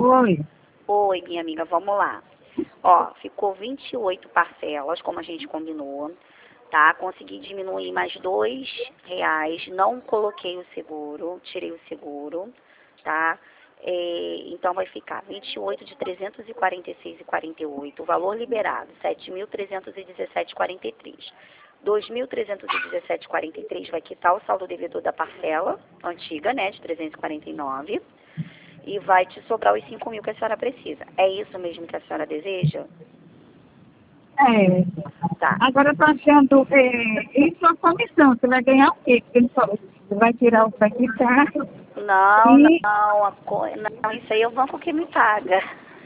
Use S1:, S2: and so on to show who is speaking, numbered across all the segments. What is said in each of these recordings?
S1: Oi.
S2: Oi, minha amiga, vamos lá. Ó, ficou 28 parcelas, como a gente combinou, tá? Consegui diminuir mais R$ 2, não coloquei o seguro, tirei o seguro, tá? Então vai ficar 28 de 346,48, o valor liberado 7.317,43. 2.317,43 vai quitar o saldo devedor da parcela antiga, né, de 349, e vai te sobrar os 5.000 que a senhora precisa. É isso mesmo que a senhora deseja?
S1: É.
S2: Tá.
S1: Agora eu tô achando, isso é uma comissão, você vai ganhar o quê? Porque ele falou, você vai tirar o que vai quitar
S2: Não,
S1: e...
S2: não, isso aí é o banco que me paga.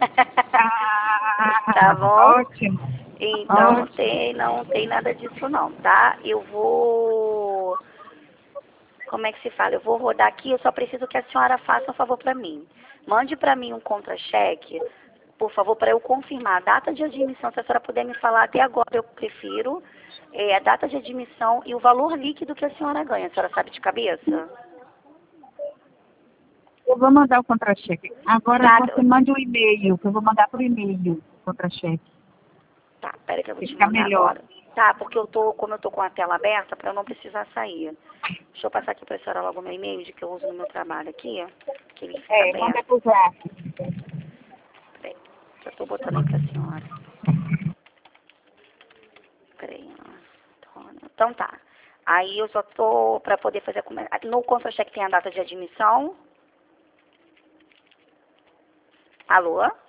S2: Tá
S1: Ah,
S2: bom?
S1: ótimo,
S2: Então
S1: ótimo.
S2: não tem nada disso não, tá? Eu vou, como é que se fala? Eu vou rodar aqui, eu só preciso que a senhora faça um favor para mim. Mande para mim um contra-cheque, por favor, para eu confirmar a data de admissão. Se a senhora puder me falar até agora, eu prefiro a data de admissão e o valor líquido que a senhora ganha. A senhora sabe de cabeça?
S1: Eu vou mandar o contra-cheque. Agora
S2: Tá,
S1: você mande um e-mail, que eu vou mandar por e-mail o contra-cheque.
S2: tá, peraí que eu vou
S1: Que
S2: te
S1: fica
S2: mandar
S1: melhor.
S2: agora. Tá, porque como eu tô com a tela aberta, para eu não precisar sair. Deixa eu passar aqui para a senhora logo meu e-mail, de que eu uso no meu trabalho aqui, ó, que ele fica
S1: Manda
S2: aberto.
S1: pro zap.
S2: Peraí, já tô botando aí pra senhora. Peraí, ó. Então tá. Aí eu só tô para poder fazer no contra-cheque tem a data de admissão. Alô?